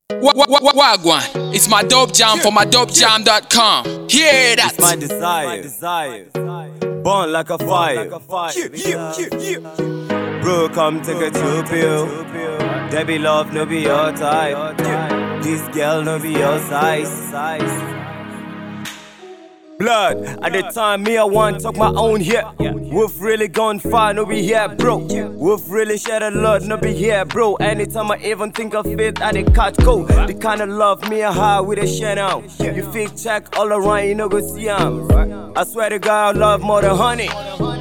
Wagwan, it's my dope jam for mydopejam.com. Hear that? It's my desire. Born like a fire. Bro, come take a chill pill. Debbie love no be your type. This girl no be your size. Blood, at the time me I want talk my own here. We've really gone far, no be here, bro. We've really shed a lot, no be here, bro. Anytime I even think of it, I dey catch cold. The kind of love me a high with a share now. You fake check all around, you no go see 'em. I swear to God, I love more than honey.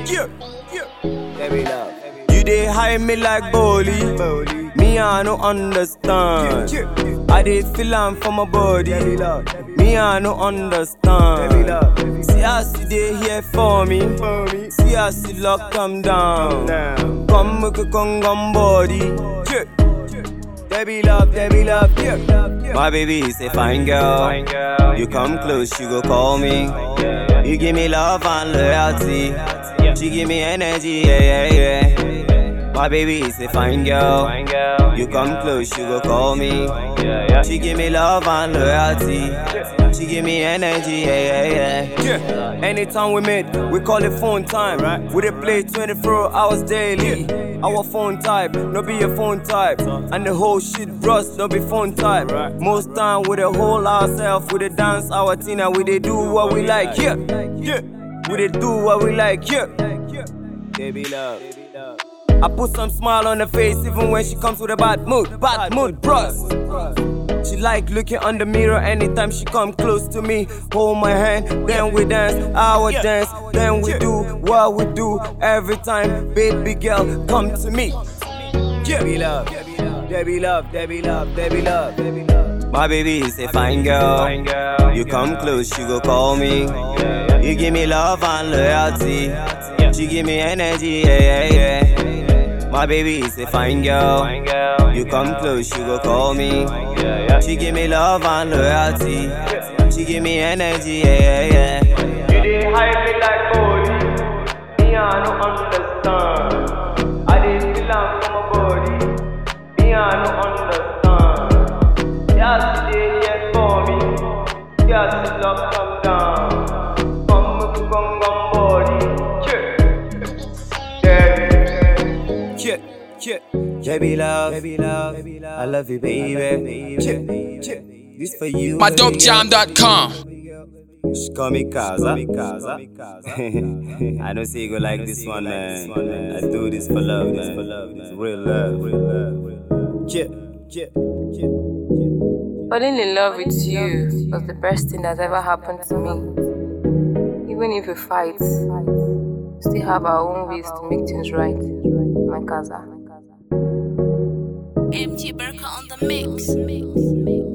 Baby love. You dey hide me like bully. Me I no understand. I dey feel am for my body. Me I no understand. See how she dey here for me. See how she lock them down. Come make a come body. Debbie love, yeah. My baby is a fine girl. You come close, you go call me. You give me love and loyalty. She give me energy, yeah. My baby is a fine girl. You come close, you go call me. She give me love and loyalty. She give me energy, yeah. Anytime we meet, we call it phone time. We dey play 24 hours daily. Our phone type, no be a phone type. And the whole shit rust, no be phone type. Most time we dey hold ourselves, we dey dance our thing and we dey do what we like, yeah. We dey do what we like, yeah. Baby love. I put some smile on her face even when she comes with a bad mood, bros. She like looking on the mirror anytime she come close to me. Hold my hand, then we dance, our dance, then we do what we do every time. Baby girl, come to me. Debbie love. My baby is a fine girl. You come close, you go call me. You give me love and loyalty. She give me energy, yeah. My baby is a fine girl. You come close, you go call me. She give me love and loyalty. She give me energy, yeah. You dey hide me like bully. Me I no understand. I dey feel am for my body. Me I no understand. Yeah, she dey here for me. Yeah, she love come down. Come make you come body. Debbie love, I love you, baby. This for you. mydopejam.com. She call me Kaza. I don't say you go like this one, man. I do this for love, man. It's real love. Falling in love with you was the best thing that ever happened to me. Even if we fight, we still have our own ways to make things right. My Kaza. MG Burka on the mix.